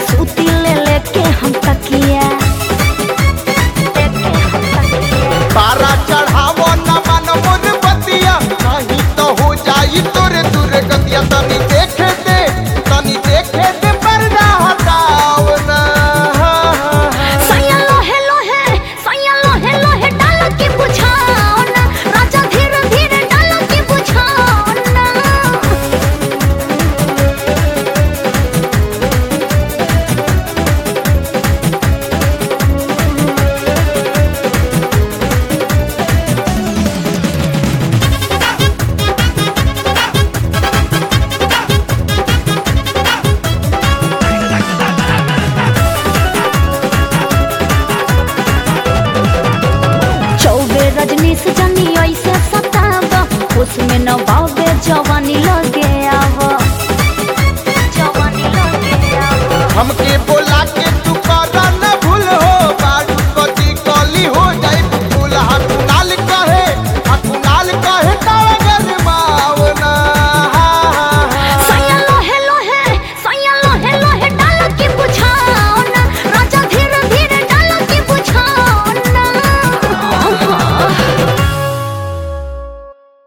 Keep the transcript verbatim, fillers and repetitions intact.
सूती ले लेके हम तकिया। तारा चढ़ावो न मन मुर बतिया, नहीं तो हो जाई तोरे दूर गतिया। तनी देखे दे तनी देखे दे पर्दा हटाओ ना। सैया लोहे लोहे सैया लोहे लोहे डाल के बुझाओ ना, राजा धीरे धीरे डाल के बुझाओ ना। चौबे रजनी से जानी ऐसे सताब, उसमें न बाबे जवानी लगे